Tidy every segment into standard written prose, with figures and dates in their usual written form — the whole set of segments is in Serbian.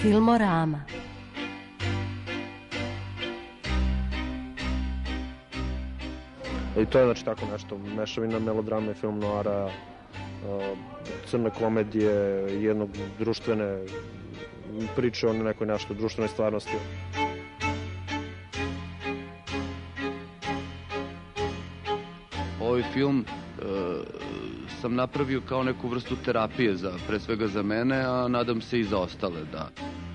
Filmorama. I to je znači tako nešto, mešavina melodrame, film noara, crne komedije, jednog društvene priče o nekoj nešto društvenoj stvarnosti. Ovaj film sam napravio kao neku vrstu terapije, pre svega za mene, a nadam se i za ostale, da.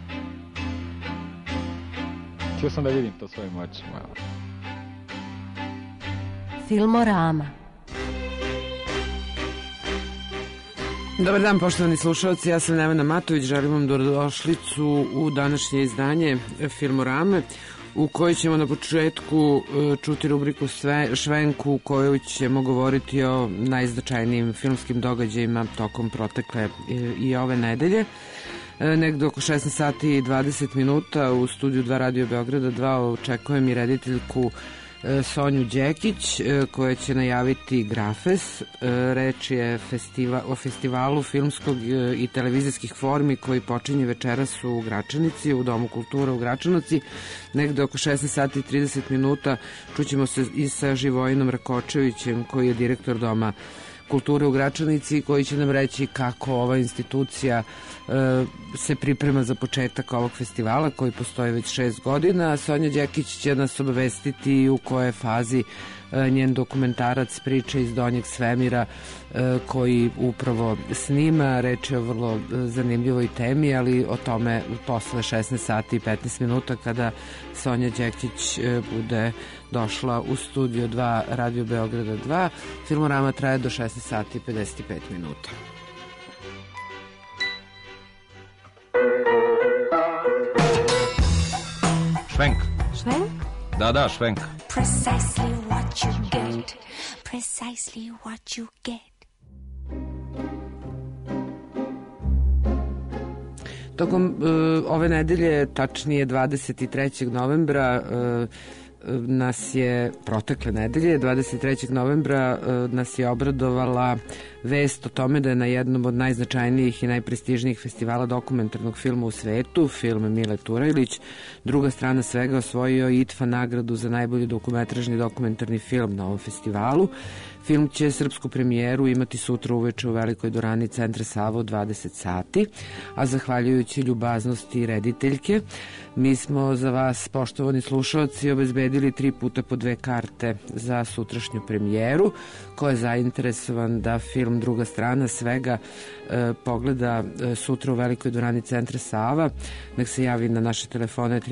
Htio sam da vidim to svojim očima. Filmorama. Dobar dan, poštovani slušalci, ja sam Nevena Matović, želim vam dobrodošlicu u današnje izdanje Filmorame, u kojoj ćemo na početku čuti rubriku Švenku, u kojoj ćemo govoriti o najznačajnijim filmskim događajima tokom protekle i ove nedelje. Negde oko 16 sati i 20 minuta u studiju 2 Radio Beograda 2 očekujem i rediteljku Sonju Đekić, koja će najaviti Grafes. Reč je o festivalu filmskog i televizijskih formi koji počinje večeras u Gračanici, u Domu kulture u Gračanici. Negde oko 16 sati i 30 minuta čućemo se i sa Živojinom Rakočevićem, koji je direktor Doma kulture u Gračanici, koji će nam reći kako ova institucija se priprema za početak ovog festivala koji postoji već 6 godina. Sonja Đekić će nas obavestiti u kojoj fazi njen dokumentarac Priče iz Donjeg svemira koji upravo snima. Reč je o vrlo zanimljivoj temi, ali o tome posle 16 sati i 15 minuta kada Sonja Đekić bude došla u studio 2 Radio Beograda 2. Filmorama traje do 16 sati i 55 minuta. Švenk. Švenk? Da, švenk. Precisely what you get. Precisely what you get. Tokom ove nedelje, tačnije 23. novembra, nas je protekle nedelje, 23. novembra nas je obradovala vest o tome da je na jednom od najznačajnijih i najprestižnijih festivala dokumentarnog filma u svetu, film Mile Turajlić, Druga strana svega, osvojio IDFA nagradu za najbolji dokumentarni film na ovom festivalu. Film će srpsku premijeru imati sutra uveče u Velikoj dvorani Centra Sava u 20 sati, a zahvaljujući ljubaznosti rediteljke, mi smo za vas, poštovani slušalci, obezbedili 3 puta po 2 karte za sutrašnju premijeru. Ko je zainteresovan da film Druga strana svega pogleda sutra u Velikoj dvorani Centra Sava, nek se javi na naše telefone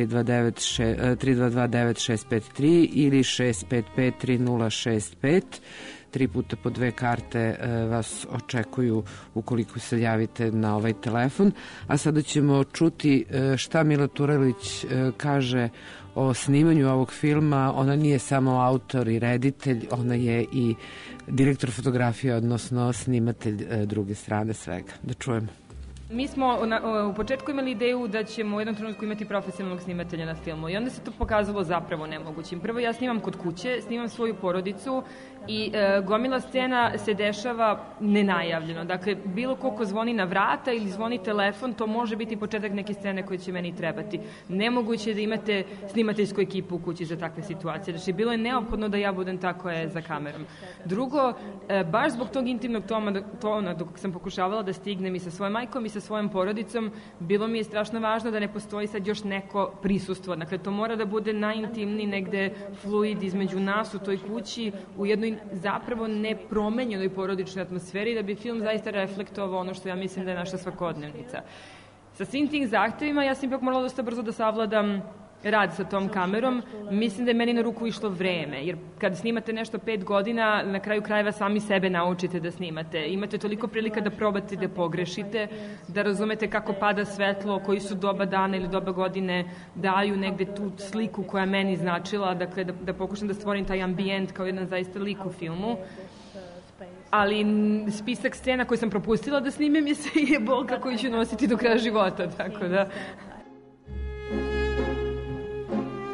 3229-653 ili 655-3065. 3 puta po 2 karte vas očekuju ukoliko se javite na ovaj telefon. A sada ćemo čuti šta Mila Turajlić kaže o snimanju ovog filma. Ona nije samo autor i reditelj, ona je i direktor fotografije, odnosno snimatelj Druge strane svega. Da čujemo. Mi smo u početku imali ideju da ćemo u jednom trenutku imati profesionalnog snimatelja na filmu i onda se to pokazalo zapravo nemogućim. Prvo, ja snimam kod kuće, snimam svoju porodicu i gomila scena se dešava nenajavljeno. Dakle, bilo ko zvoni na vrata ili zvoni telefon, to može biti početak neke scene koje će meni trebati. Nemoguće je da imate snimateljsku ekipu u kući za takve situacije. Znači, bilo je neophodno da ja budem ta koja je za kamerom. Drugo, baš zbog tog intimnog tona dok sam pokušavala da stignem i sa svojom majkom i sa svojom porodicom, bilo mi je strašno važno da ne postoji sad još neko prisustvo. Dakle, to mora da bude najintimniji negde fluid između nas u toj kući, u jednoj zapravo nepromenjenoj porodičnoj atmosferi, da bi film zaista reflektovao ono što ja mislim da je naša svakodnevnica. Sa svim tim zahtevima ja sam ipak morala dosta brzo da savladam rad sa tom kamerom. Mislim da je meni na ruku išlo vreme, jer kad snimate nešto 5 godina, na kraju krajeva sami sebe naučite da snimate. Imate toliko prilika da probate da pogrešite, da razumete kako pada svetlo, koji su doba dana ili doba godine daju negde tu sliku koja meni značila, dakle da pokušam da stvorim taj ambijent kao jedan zaista lik u filmu. Ali spisak scena koje sam propustila da snimim je bolka koju ću nositi do kraja života, tako da...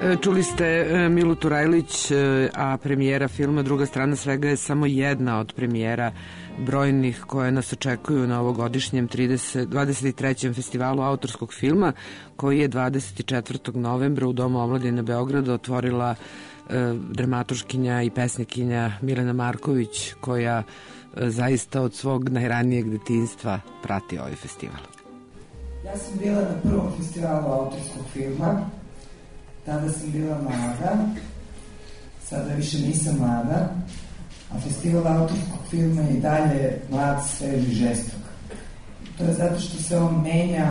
Čuli ste Milu Turajlić, a premijera filma Druga strana svega je samo jedna od premijera brojnih koje nas očekuju na ovogodišnjem 23. festivalu autorskog filma, koji je 24. novembra u Domu omladine Beograda otvorila dramaturškinja i pesnikinja Milena Marković, koja zaista od svog najranijeg detinjstva prati ovaj festival. Ja sam bila na prvom festivalu autorskog filma. Tada sam bila mlada, sada više nisam mlada, a festival autorskog filma je i dalje mlad, svež i žestok. To je zato što se on menja,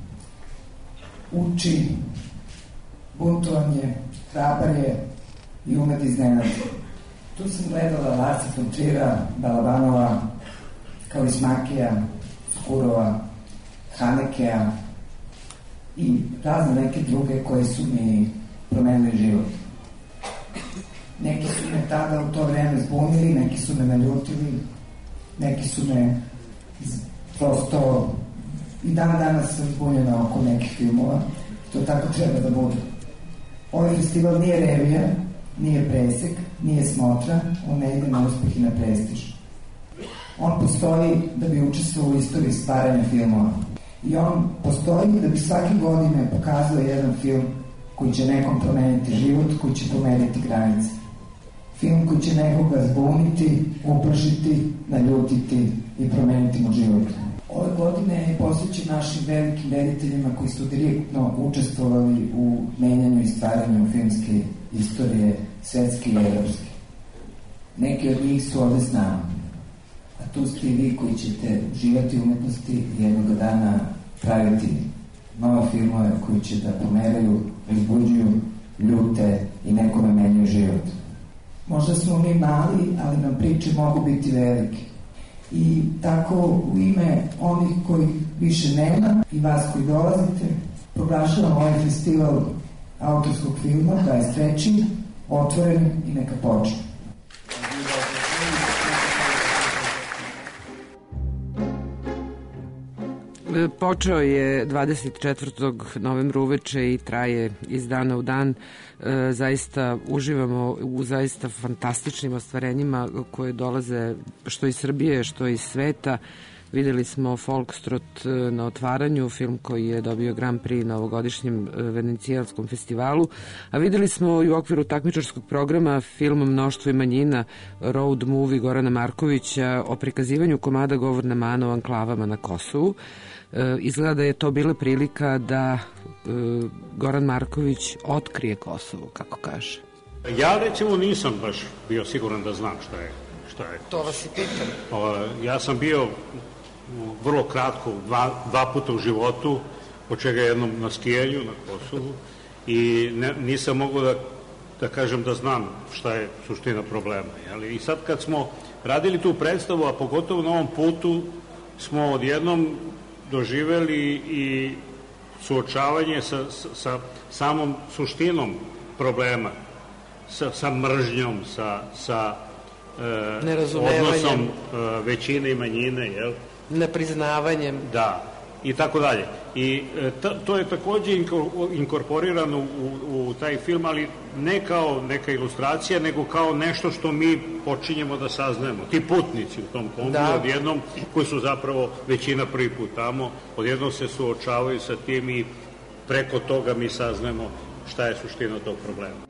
uči, buntovan je, hrabar je i ume da iznenadi. Tu sam gledala Larsa von Trier'a, Balabanova, Kaurismäkija, Skurova, Hanekea i razne neke druge koje su mi promenili život. Neki su me tada u to vreme zbunili, neki su me naljutili, neki su me prosto i dan danas sam zbunjena oko nekih filmova. To tako treba da bude. Ovaj festival nije revija, nije presek, nije smotra, on ne ide na uspeh i na prestiž. On postoji da bi učestvovao u istoriji stvaranja filmova. I on postoji da bi svake godine pokazao jedan film koji će nekom promeniti život, koji će pomeriti granice. Film koji će nekoga zbuniti, uplašiti, naljutiti i promeniti mu život. Ove godine je posvećen našim velikim rediteljima koji su direktno učestvovali u menjanju i stvaranju filmske istorije, svetske i evropske. Neki od njih su ovde s nama. A tu ste i vi koji ćete živati u umetnosti i jednog dana praviti nove filmove koji će da pomeraju, izbuđuju, ljute i nekome menjaju život. Možda smo mi mali, ali nam priče mogu biti velike. I tako u ime onih koji više nema i vas koji dolazite, proglašavam ovaj festival autorskog filma, 23. otvoren i neka počne. Počeo je 24. novembra uveče i traje iz dana u dan. Zaista uživamo u zaista fantastičnim ostvarenjima koje dolaze što iz Srbije, što iz sveta. Videli smo Folkstrot na otvaranju, film koji je dobio Grand Prix na ovogodišnjem Venecijanskom festivalu, a videli smo i u okviru takmičarskog programa film Mnoštvo i manjina, road movie Gorana Markovića o prikazivanju komada govorna mana o anklavama na Kosovu. Izgleda da je to bila prilika da Goran Marković otkrije Kosovo, kako kaže. Ja recimo nisam baš bio siguran da znam šta je. To vas i pitam. Ja sam bio vrlo kratko, dva puta u životu, od čega jednom na skijanju na Kosovu i nisam mogao da kažem da znam šta je suština problema. I sad kad smo radili tu predstavu, a pogotovo na ovom putu, smo odjednom doživeli i suočavanje sa samom suštinom problema, sa mržnjom, sa odnosom većine i manjine, jel? Nepriznavanjem. Da, i tako dalje. I to je takođe inkorporirano u taj film, ali ne kao neka ilustracija, nego kao nešto što mi počinjemo da saznajemo. Ti putnici u tom kombiju, odjednom, koji su zapravo većina prvi put tamo, odjednom se suočavaju sa tim i preko toga mi saznajemo šta je suština tog problema.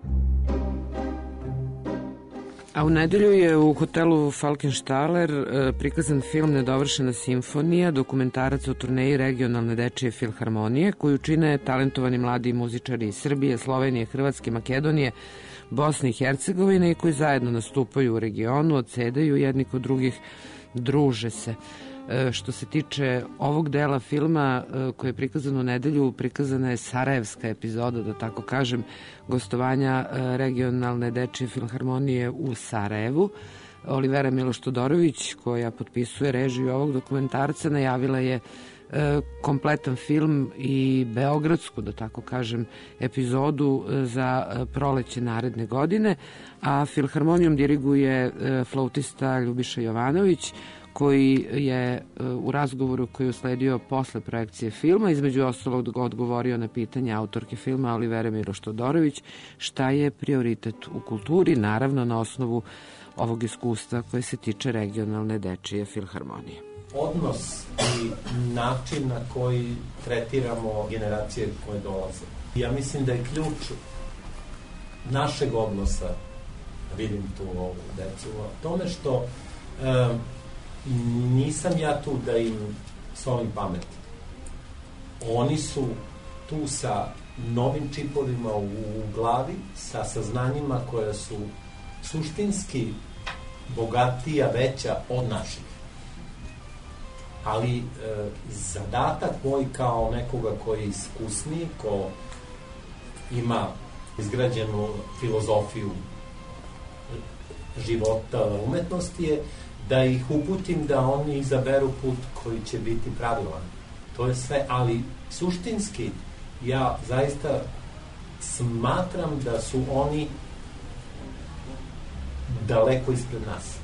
A u nedelju je u hotelu Falkenstaller prikazan film Nedovršena simfonija, dokumentarac o turneji regionalne dečije filharmonije, koju čine talentovani mladi muzičari iz Srbije, Slovenije, Hrvatske, Makedonije, Bosne i Hercegovine i koji zajedno nastupaju u regionu, odsedaju jedni kod drugih, druže se. Što se tiče ovog dela filma koji je prikazan u nedelju, prikazana je sarajevska epizoda, da tako kažem, gostovanja regionalne dečije filharmonije u Sarajevu. Olivera Miloš Todorović, koja potpisuje režiju ovog dokumentarca, najavila je kompletan film i beogradsku, da tako kažem, epizodu za proleće naredne godine, a Filharmonijom diriguje flautista Ljubiša Jovanović, koji je u razgovoru koji je usledio posle projekcije filma, između ostalog odgovorio na pitanje autorke filma Olivere Miloš Todorović šta je prioritet u kulturi, naravno na osnovu ovog iskustva koje se tiče regionalne dečije filharmonije. Odnos i način na koji tretiramo generacije koje dolaze. Ja mislim da je ključ našeg odnosa, vidim tu ovu decu, tome što nisam ja tu da im solim pamet. Oni su tu sa novim čipovima u glavi, sa saznanjima koja su suštinski bogatija, veća od naših. Ali zadatak moj kao nekoga koji je iskusniji, ko ima izgrađenu filozofiju života, umetnosti je da ih uputim da oni izaberu put koji će biti pravilan. To je sve, ali suštinski ja zaista smatram da su oni daleko ispred nas.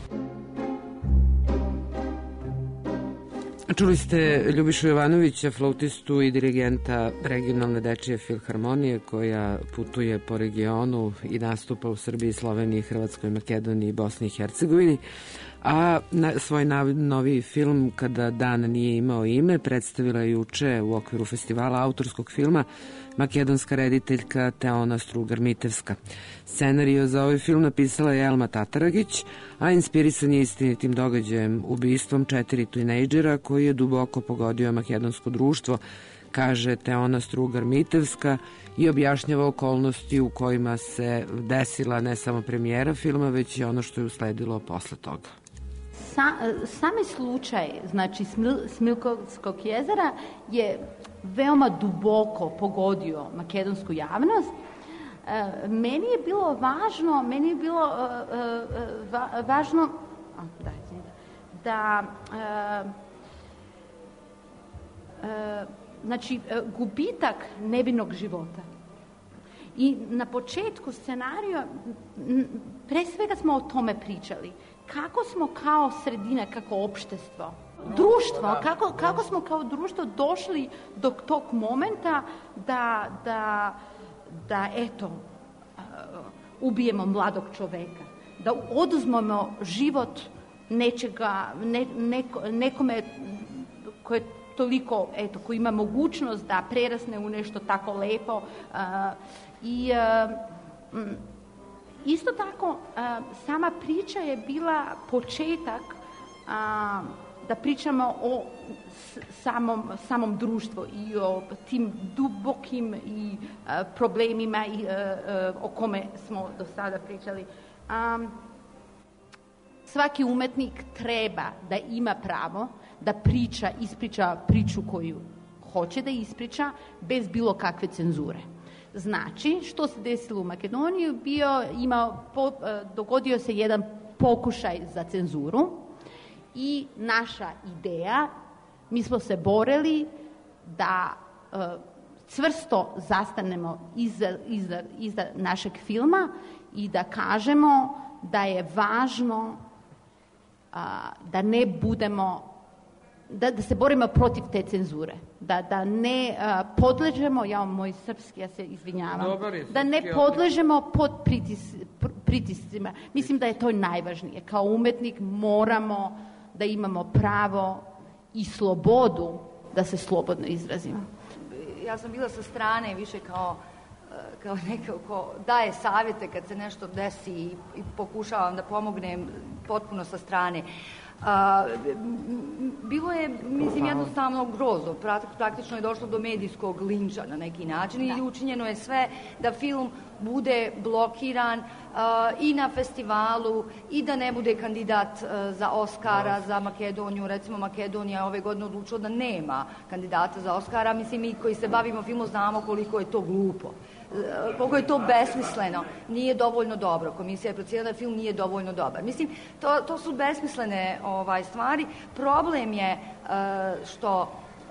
Čuli ste Ljubišu Jovanovića, flautistu i dirigenta regionalne dečije filharmonije koja putuje po regionu i nastupa u Srbiji, Sloveniji, Hrvatskoj, Makedoniji, Bosni i Hercegovini. A svoj novi film Kada dan nije imao ime predstavila je juče u okviru festivala autorskog filma makedonska rediteljka Teona Strugar-Mitevska. Scenario za ovaj film napisala je Elma Tataragić, a inspirisan je istinitim događajem, ubistvom 4 tinejdžera koji je duboko pogodio makedonsko društvo, kaže Teona Strugar-Mitevska i objašnjava okolnosti u kojima se desila ne samo premijera filma, već i ono što je usledilo posle toga. Sami slučaj, znači Smilkovskog jezera je veoma duboko pogodio makedonsku javnost. Meni je bilo važno da znači gubitak nevinog života. I na početku scenarija pre svega smo o tome pričali. Kako smo kao sredina, kako opštestvo, društvo, kako smo kao društvo došli do tog momenta da eto, ubijemo mladog čoveka, da oduzmemo život nekome koje toliko, eto, koji ima mogućnost da prerasne u nešto tako lepo. Isto tako, sama priča je bila početak da pričamo o samom društvu i o tim dubokim i problemima o kome smo do sada pričali. Svaki umetnik treba da ima pravo da ispriča priču koju hoće da ispriča bez bilo kakve cenzure. Znači, što se desilo u Makedoniji, dogodio se jedan pokušaj za cenzuru i naša ideja, mi smo se borili da čvrsto zastanemo iza našeg filma i da kažemo da je važno da ne budemo, da se borimo protiv te cenzure, da ne podležemo, moj srpski, ja se izvinjavam, da ne podležemo pod pritiscima. Mislim da je to najvažnije. Kao umetnik moramo da imamo pravo i slobodu da se slobodno izrazimo. Ja sam bila sa strane više kao neko ko daje savjete kad se nešto desi i pokušavam da pomognem potpuno sa strane. Bilo je, mislim, jednostavno grozno. Praktično je došlo do medijskog linča na neki način i učinjeno je sve da film bude blokiran i na festivalu i da ne bude kandidat za Oscara za Makedoniju. Recimo, Makedonija ove godine odlučila da nema kandidata za Oscara. Mislim, mi koji se bavimo filmom znamo koliko je to glupo. Koliko je to besmisleno, nije dovoljno dobro. Komisija je procijenila da film nije dovoljno dobar. Mislim, to su besmislene stvari. Problem je što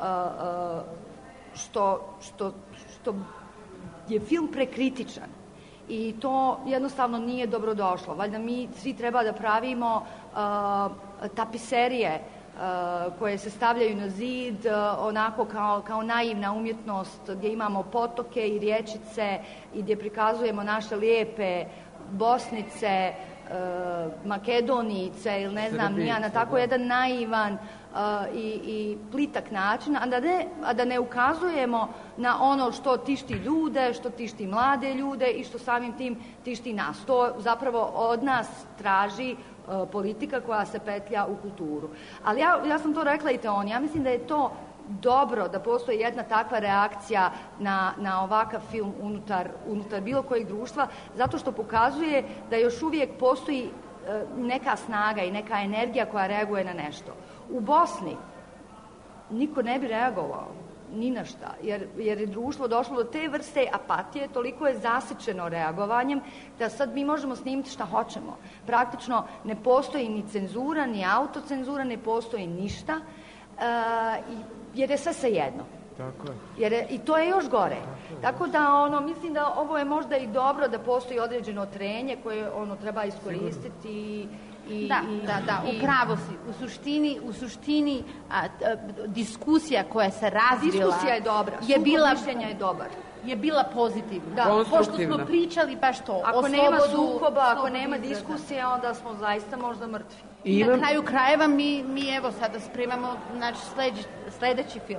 što je film prekritičan. I to jednostavno nije dobro došlo. Valjda mi svi treba da pravimo tapiserije koje se stavljaju na zid onako kao naivna umjetnost, gdje imamo potoke i rječice i gdje prikazujemo naše lijepe Bosnice, Makedonice ili ne znam nija, na tako jedan naivan i plitak način, a da ne ukazujemo na ono što tišti ljude, što tišti mlade ljude i što samim tim tišti nas. To zapravo od nas traži politika koja se petlja u kulturu. Ali ja sam to rekla i Teoni, ja mislim da je to dobro da postoji jedna takva reakcija na ovakav film unutar bilo kojeg društva, zato što pokazuje da još uvijek postoji neka snaga i neka energija koja reaguje na nešto. U Bosni niko ne bi reagovao ni na šta, jer je društvo došlo do te vrste apatije, toliko je zasićeno reagovanjem, da sad mi možemo snimiti šta hoćemo. Praktično ne postoji ni cenzura, ni autocenzura, ne postoji ništa, jer je sve svejedno. Tako je. I to je još gore. Tako da mislim da ovo je možda i dobro da postoji određeno trenje koje treba iskoristiti. Da, upravo si. U suštini diskusija koja se razvila... Diskusija je dobra, mišljenja je dobar. Je bila pozitivna. Da, pošto smo pričali baš to. Ako nema sukoba, ako nema diskusije, onda smo zaista možda mrtvi. I na kraju krajeva mi evo sada spremamo naš sljedeći film.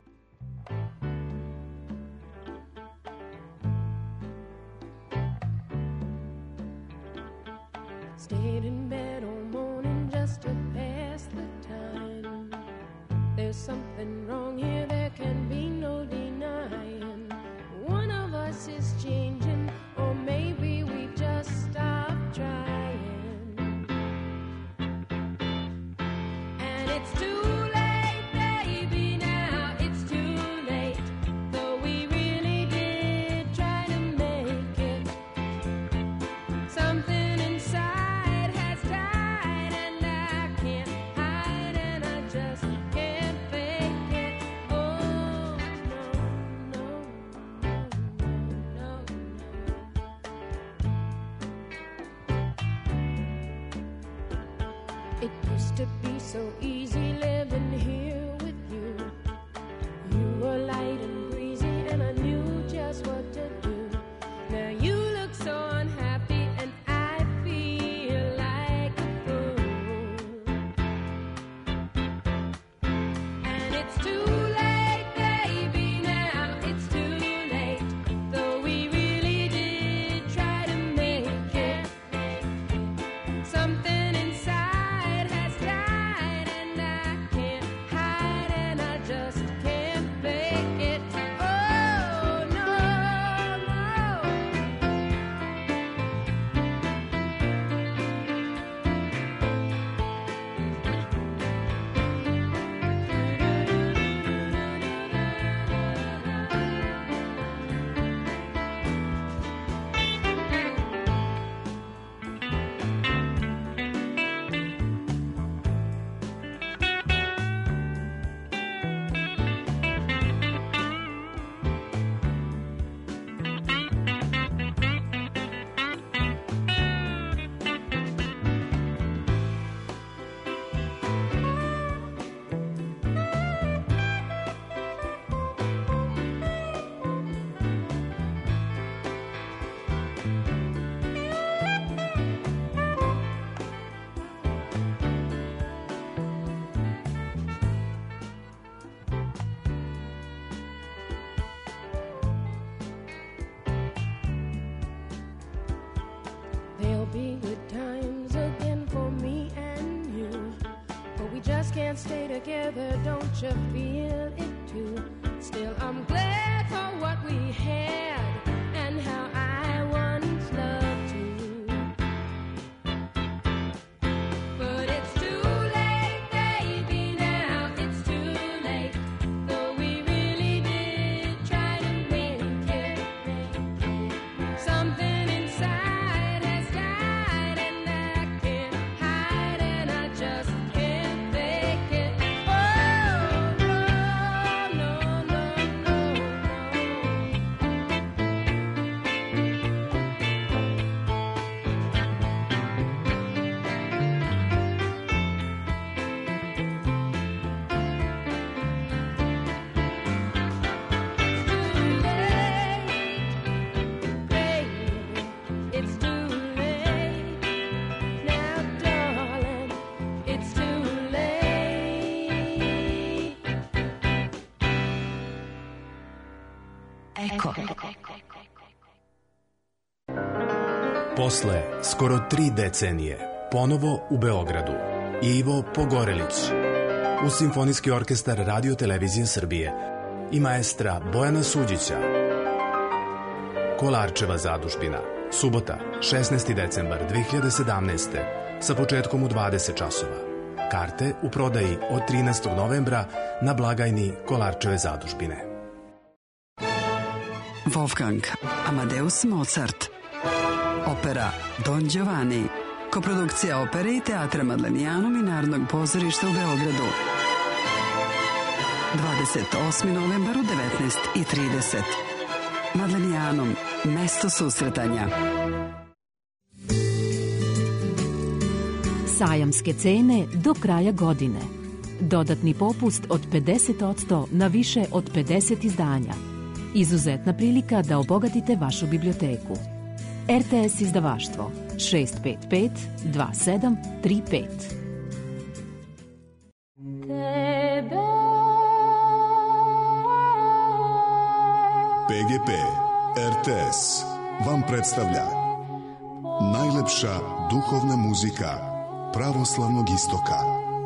Stayed in bed all morning just to pass the time. There's something wrong here, there can be no denying. One of us is changing, or maybe we just stopped trying. And it's too late, baby, now it's too late. Though we really did try to make it. Something inside has died, and I can't hide, and I just can't fake it. Oh, no, no, no, no. It used to be so easy living here with you. You were light and breezy, and I knew just what to do. Now you look so unhappy, and I feel like a fool. And it's too late, baby, now it's too late. Though we really did try to make it. Something inside has died, and I can't hide, and I just can't fake it. Oh, no, no. There'll be good times again for me and you, but we just can't stay together, don't you feel it too? Still, I'm glad for what we had and how I once loved you. But it's too late, baby, now it's too late. Though we really did try to make it. Something inside has died, and I can't hide, and I just can't fake it. Oh, no, no. it's too late. Eko. Posle skoro 3 decenije, ponovo u Beogradu, Ivo Pogorelić, uz Simfonijski orkestar Radio Televizije Srbije i maestra Bojana Suđića. Kolarčeva zadužbina, subota, 16. decembar 2017. sa početkom u 20 časova. Karte u prodaji od 13. novembra na blagajni Kolarčeve zadužbine. Wolfgang Amadeus Mozart. Opera Don Giovanni. Koprodukcija opere i teatra Madlenijanom i Narodnog pozorišta u Beogradu. 28. novembar u 19:30. Madlenijanom. Mesto susretanja. Sajamske cene do kraja godine. Dodatni popust od 50% na više od 50 izdanja. Izuzetna prilika da obogatite vašu biblioteku. RTS izdavaštvo 655 2735. PGP RTS vam predstavlja najlepša duhovna muzika pravoslavnog istoka.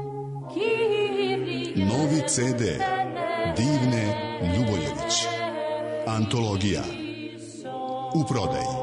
Novi CD Divne Ljuboljević. Antologija. U prodaji.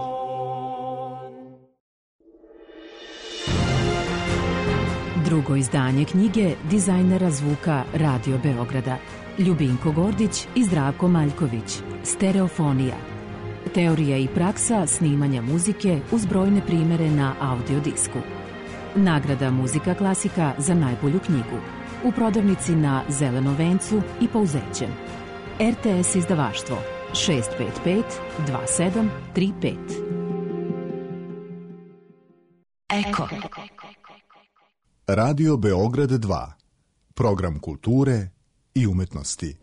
Drugo izdanje knjige dizajnera zvuka Radio Beograda Ljubinko Gordić i Zdravko Maljković. Stereofonija. Teorija i praksa snimanja muzike uz brojne primere na audiodisku. Nagrada Muzika klasika za najbolju knjigu. U prodavnici na Zelenom vencu i Pouzećem. RTS izdavaštvo 655 2735. Eko. Radio Beograd 2. Program kulture i umetnosti.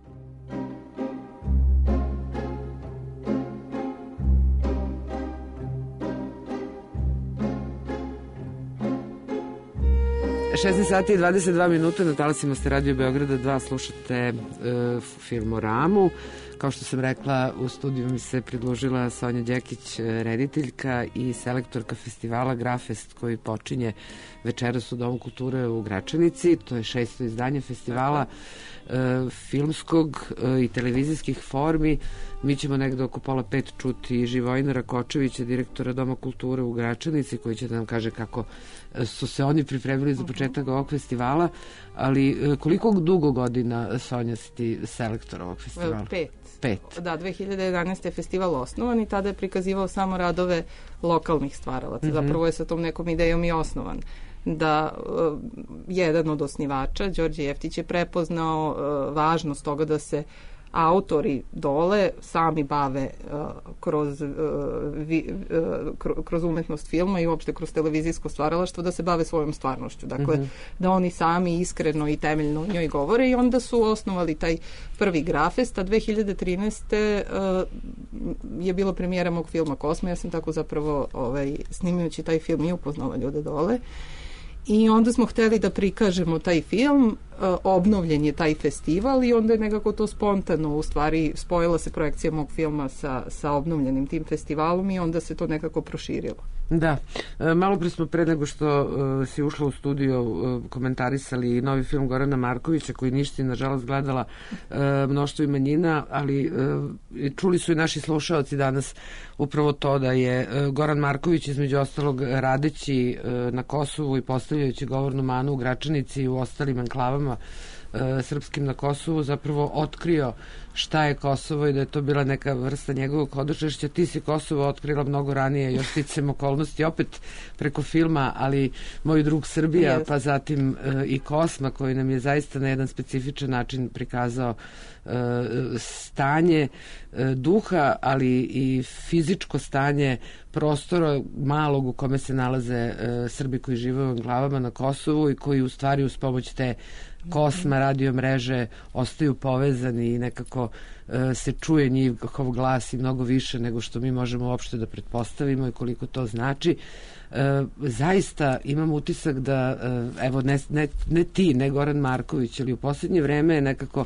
Sati i 22 minuta na talasima ste Radio Beograda 2, slušate Filmoramu. Kao što sam rekla, u studiju mi se pridružila Sonja Đekić, rediteljka i selektorka festivala Grafest, koji počinje večeras u Domu kulture u Gračanici. To je 6. izdanje festivala filmskog i televizijskih formi. Mi ćemo negde oko 4:30 čuti Živojina Rakočevića, direktora Doma kulture u Gračanici, koji će da nam kaže kako su se oni pripremili za početak ovog festivala. Ali koliko dugo godina, Sonja, si ti selektor ovog festivala? 5. Da, 2011. je festival osnovan i tada je prikazivao samo radove lokalnih stvaralaca. Zapravo je sa tom nekom idejom i osnovan. Da jedan od osnivača, Đorđe Jeftić, je prepoznao važnost toga da se autori dole sami bave kroz umetnost filma i uopšte kroz televizijsko stvaralaštvo, da se bave svojom stvarnošću. Dakle, da oni sami iskreno i temeljno o njoj govore, i onda su osnovali taj prvi Grafest, a 2013. Je bila premijera mog filma Kosma. Ja sam tako zapravo snimajući taj film i upoznala ljude dole. I onda smo hteli da prikažemo taj film, obnovljen je taj festival i onda je nekako to spontano, u stvari spojila se projekcija mog filma sa obnovljenim tim festivalom i onda se to nekako proširilo. Da, malo pre smo, pre nego što si ušla u studio, komentarisali novi film Gorana Markovića, koji ništa nažalost gledala Mnoštvo i manjina, ali čuli su i naši slušaoci danas upravo to da je Goran Marković, između ostalog, radeći na Kosovu i postavljajući govornu manu u Gračanici i u ostalim enklavama srpskim na Kosovu, zapravo otkrio šta je Kosovo i da je to bila neka vrsta njegovog hodočašća. Ti si Kosovo otkrila mnogo ranije, još sticam okolnosti, opet preko filma, ali Moj drug Srbija, pa zatim i Kosma, koji nam je zaista na jedan specifičan način prikazao stanje duha, ali i fizičko stanje prostora malog u kome se nalaze Srbi koji žive u glavama na Kosovu i koji u stvari uz pomoć te Kosma radio mreže ostaju povezani i nekako se čuje njihov glas i mnogo više nego što mi možemo uopšte da pretpostavimo i koliko to znači. Zaista imam utisak da, evo, ne ti, ne Goran Marković, ali u posljednje vreme je nekako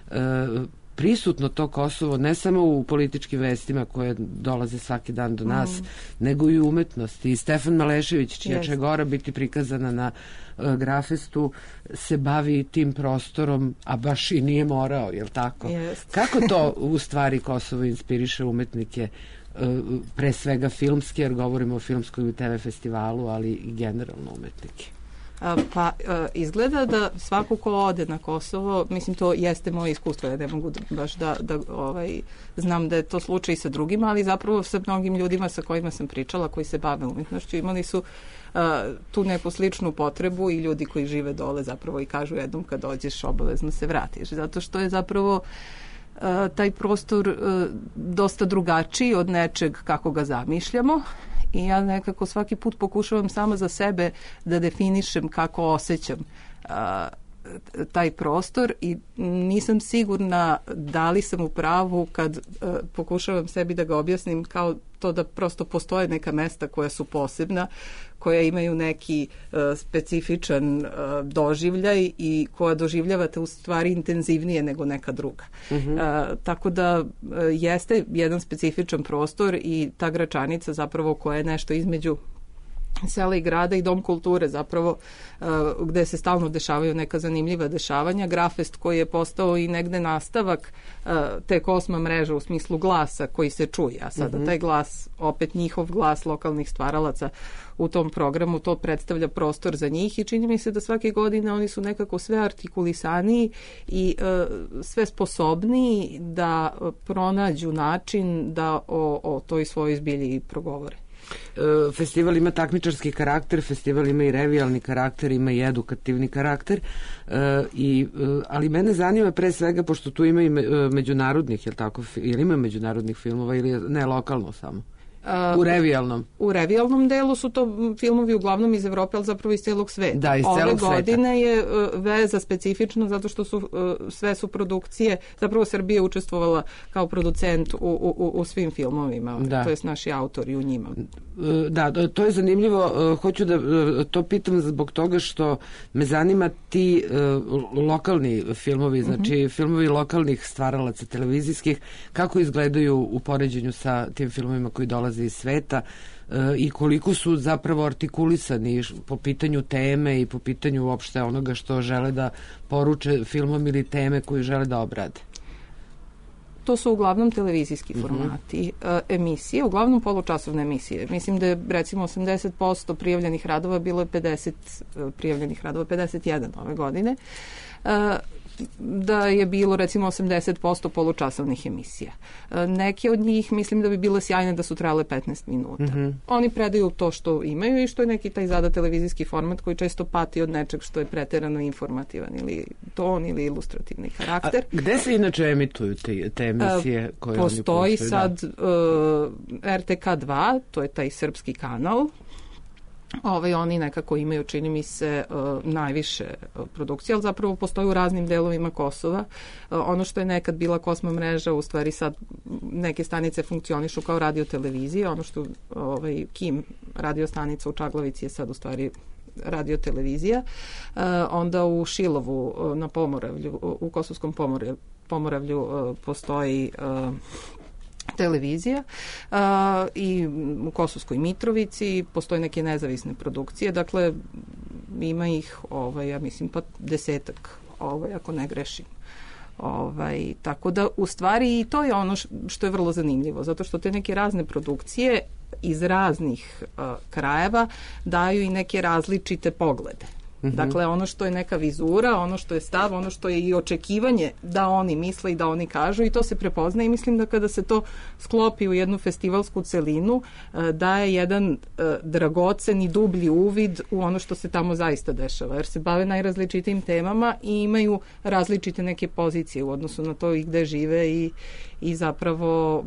prisutno to Kosovo, ne samo u političkim vestima koje dolaze svaki dan do nas, nego i u umetnosti. I Stefan Malešević, čija će Gora biti prikazana na Grafestu, se bavi tim prostorom, a baš i nije morao, je li tako? Kako to u stvari Kosovo inspiriše umetnike, pre svega filmski, jer govorimo o filmskoj TV festivalu, ali i generalno umetnike? Pa izgleda da svako ko ode na Kosovo, mislim to jeste moje iskustvo, ja ne mogu baš da znam da je to slučaj i sa drugima, ali zapravo sa mnogim ljudima sa kojima sam pričala, koji se bave umetnošću, imali su tu neku sličnu potrebu i ljudi koji žive dole zapravo i kažu jednom kad dođeš obavezno se vratiš, zato što je zapravo taj prostor dosta drugačiji od nečeg kako ga zamišljamo. I ja nekako svaki put pokušavam sama za sebe da definišem kako osjećam taj prostor i nisam sigurna da li sam u pravu kad pokušavam sebi da ga objasnim kao to da prosto postoje neka mesta koja su posebna, koja imaju neki specifičan doživljaj i koja doživljavate u stvari intenzivnije nego neka druga. Tako da jeste jedan specifičan prostor i ta Gračanica zapravo koja je nešto između sela i grada i dom kulture zapravo gde se stalno dešavaju neka zanimljiva dešavanja. Grafest koji je postao i negde nastavak te Kosma mreže u smislu glasa koji se čuje, a sada taj glas, opet njihov glas lokalnih stvaralaca u tom programu, to predstavlja prostor za njih i čini mi se da svake godine oni su nekako sve artikulisaniji i sve sposobniji da pronađu način da o toj svojoj zbilji progovore. Festival ima takmičarski karakter, festival ima i revijalni karakter, ima i edukativni karakter, ali mene zanima pre svega, pošto tu ima i međunarodnih, je li tako, ili ima međunarodnih filmova ili ne lokalno samo? U revijalnom? U revijalnom delu su to filmovi uglavnom iz Evrope, ali zapravo iz celog sveta. Da, iz celog sveta. Ove godine je veza specifična zato što su sve su produkcije, zapravo Srbija učestvovala kao producent u svim filmovima, to jest naši autori u njima. Da, to je zanimljivo. Hoću da to pitam zbog toga što me zanima ti lokalni filmovi, znači filmovi lokalnih stvaralaca televizijskih, kako izgledaju u poređenju sa tim filmovima koji dolaze iz sveta i koliko su zapravo artikulisani po pitanju teme i po pitanju uopšte onoga što žele da poruče filmom ili teme koju žele da obrade. To su uglavnom televizijski formati emisije, uglavnom polučasovne emisije. Mislim da je recimo 80% prijavljenih radova, bilo je 50 prijavljenih radova, 51 ove godine. Da je bilo recimo 80% polučasovnih emisija. Neke od njih mislim da bi bile sjajne da su trajale 15 minuta. Oni predaju to što imaju i što je neki taj zada televizijski format koji često pati od nečeg što je preterano informativan ili ton ili ilustrativni karakter. A gde se inače emituju te emisije koje oni postoji sad RTK2, to je taj srpski kanal. Oni nekako imaju, čini mi se, najviše produkcije, ali zapravo postoji u raznim delovima Kosova. Ono što je nekad bila Kosma mreža, u stvari sad neke stanice funkcionišu kao radiotelevizije, ono što Kim radiostanica u Čaglavici je sad u stvari radiotelevizija. Onda u Šilovu na Pomoravlju, u Kosovskom Pomoravlju postoji televizija i u Kosovskoj Mitrovici postoje neke nezavisne produkcije, dakle ima ih ja mislim pa 10-ak ako ne grešim. Tako da u stvari i to je ono što je vrlo zanimljivo, zato što te neke razne produkcije iz raznih krajeva daju i neke različite poglede Dakle, ono što je neka vizura, ono što je stav, ono što je i očekivanje da oni misle i da oni kažu, i to se prepozna, i mislim da kada se to sklopi u jednu festivalsku celinu, daje jedan dragocen i dublji uvid u ono što se tamo zaista dešava, jer se bave najrazličitijim temama i imaju različite neke pozicije u odnosu na to i gde žive i zapravo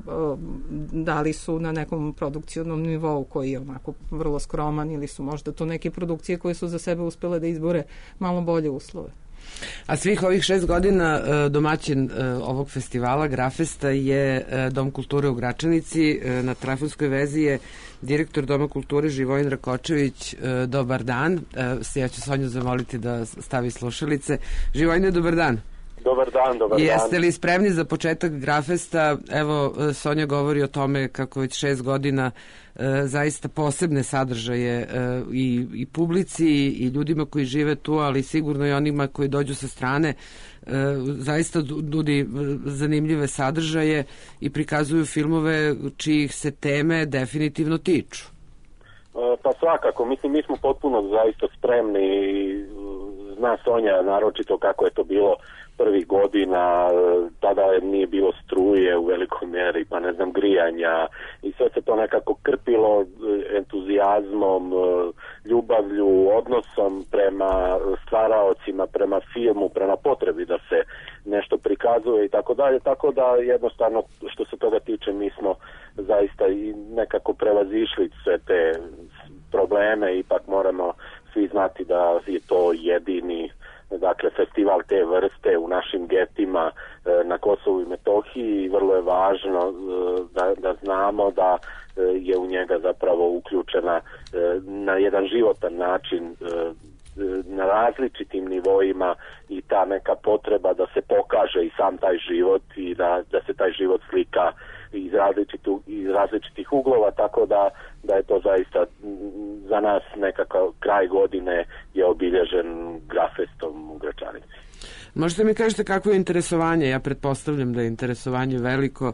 da li su na nekom produkcionom nivou koji je onako vrlo skroman, ili su možda to neke produkcije koje su za sebe uspele da izbore malo bolje uslove. A svih ovih 6 godina domaćin ovog festivala Grafesta je Dom kulture u Gračanici. Na telefonskoj vezi je direktor Doma kulture Živojin Rakočević. Dobar dan. Ja ću Sonju zamoliti da stavi slušalice. Živojine, dobar dan. Dobar dan, dobar dan. Jeste li spremni za početak Grafesta? Evo, Sonja govori o tome kako već 6 godina zaista posebne sadržaje i publici i ljudima koji žive tu, ali sigurno i onima koji dođu sa strane, zaista nudi zanimljive sadržaje i prikazuju filmove čijih se teme definitivno tiču. Pa svakako, mislim, mi smo potpuno zaista spremni i zna Sonja naročito kako je to bilo prvih godina, tada nije bilo struje u velikoj mjeri, pa ne znam, grijanja, i sve se to nekako krpilo entuzijazmom, ljubavlju, odnosom prema stvaraocima, prema filmu, prema potrebi da se nešto prikazuje i tako dalje, tako da jednostavno što se toga tiče mi smo zaista i nekako prevazišli sve te probleme, ipak moramo svi znati da je to jedini, dakle, festival te vrste u našim getima na Kosovu i Metohiji, i vrlo je važno da znamo da je u njega zapravo uključena na jedan životan način na različitim nivoima i ta neka potreba da se pokaže i sam taj život i da se taj život slika iz različitih uglova, tako da je to zaista za nas nekakav kraj godine je obilježen Grafestom u Gračanici. Možete mi kažete kako je interesovanje? Ja pretpostavljam da je interesovanje veliko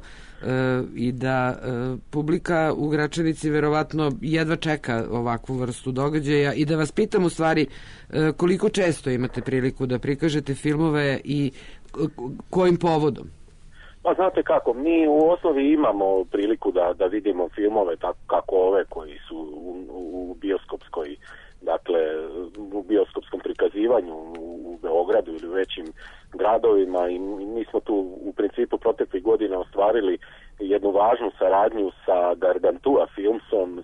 i da publika u Gračanici verovatno jedva čeka ovakvu vrstu događaja, i da vas pitam u stvari koliko često imate priliku da prikažete filmove i kojim povodom? Pa znate kako, mi u osnovi imamo priliku da vidimo filmove tako kako ove koji su u bioskopskoj, dakle u bioskopskom prikazivanju u Beogradu ili u većim gradovima, i mi smo tu u principu proteklih godina ostvarili jednu važnu saradnju sa Gargantua Filmsom,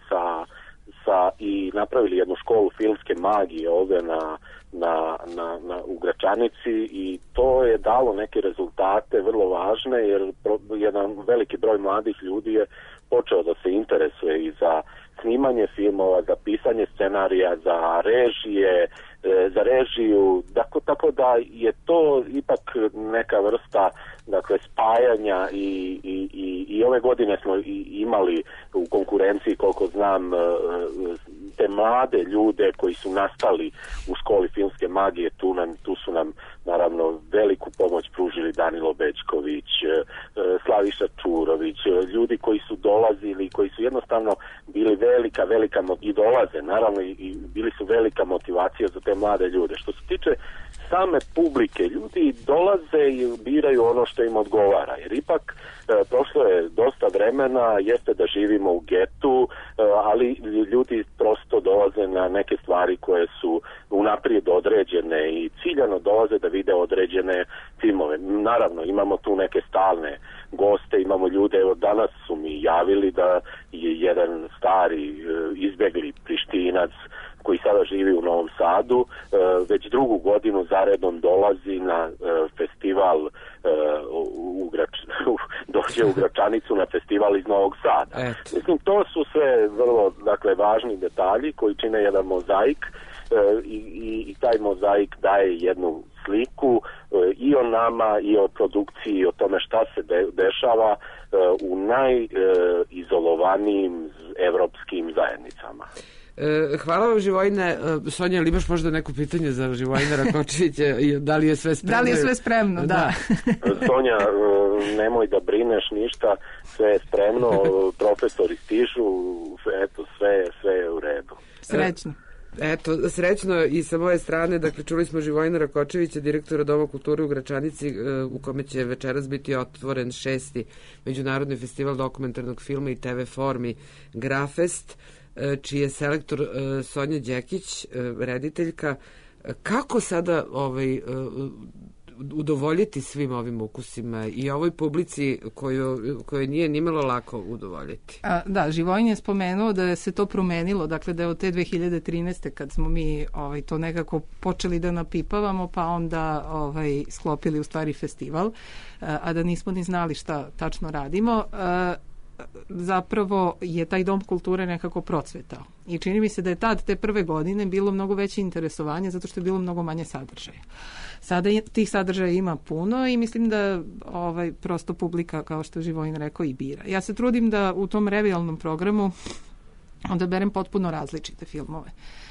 i napravili jednu školu filmske magije ovdje u Gračanici, i to je dalo neke rezultate vrlo važne, jer jedan veliki broj mladih ljudi je počeo da se interesuje i za snimanje filmova, za pisanje scenarija, za režiju, tako da je to ipak neka vrsta, dakle, spajanja, i ove godine smo imali u konkurenciji, koliko znam, te mlade ljude koji su nastali u školi filmske magije. Tu su nam naravno veliku pomoć pružili Danilo Bečković, Slaviša Čurović, ljudi koji su dolazili, koji su jednostavno bili velika i dolaze, naravno, i bili su velika motivacija za te mlade ljude. Što se tiče same publike, ljudi dolaze i biraju ono što im odgovara, jer ipak prošlo je dosta vremena, jeste da živimo u getu, ali ljudi prosto dolaze na neke stvari koje su unaprijed određene i ciljano dolaze da vide određene filmove. Naravno, imamo tu neke stalne goste, imamo ljude, evo danas su mi javili da je jedan stari izbjegli Prištinac koji sada živi u Novom Sadu, već drugu godinu zaredom dolazi na festival dođe u Gračanicu na festival iz Novog Sada. Mislim, to su sve vrlo, dakle, važni detalji koji čine jedan mozaik, i taj mozaik daje jednu sliku i o nama i o produkciji i o tome šta se dešava u najizolovanijim evropskim zajednicama. Hvala vam, Živojine. Sonja, ili imaš možda neko pitanje za Živojina Rakočevića? Da li je sve spremno? Da li je sve spremno, da. Sonja, nemoj da brineš ništa, sve je spremno, profesori stižu, eto, sve je u redu. Srećno. Eto, srećno i sa moje strane, dakle, čuli smo Živojina Rakočevića, direktora Doma kulture u Gračanici, u kome će večeras biti otvoren 6. Međunarodni festival dokumentarnog filma i TV formi Grafest, čiji je selektor Sonja Đekić, rediteljka. Kako sada udovoljiti svim ovim ukusima i ovoj publici koju nije nimalo lako udovoljiti? Da, Živojin je spomenuo da se to promenilo, dakle da je od te 2013. kad smo mi to nekako počeli da napipavamo, pa onda sklopili u stvari festival, a da nismo ni znali šta tačno radimo, zapravo je taj dom kulture nekako procvetao. I čini mi se da je tad, te prve godine, bilo mnogo veće interesovanje zato što je bilo mnogo manje sadržaja. Sada tih sadržaja ima puno i mislim da prosto publika, kao što je Živojin rekao, i bira. Ja se trudim da u tom revijalnom programu odaberem potpuno različite filmove.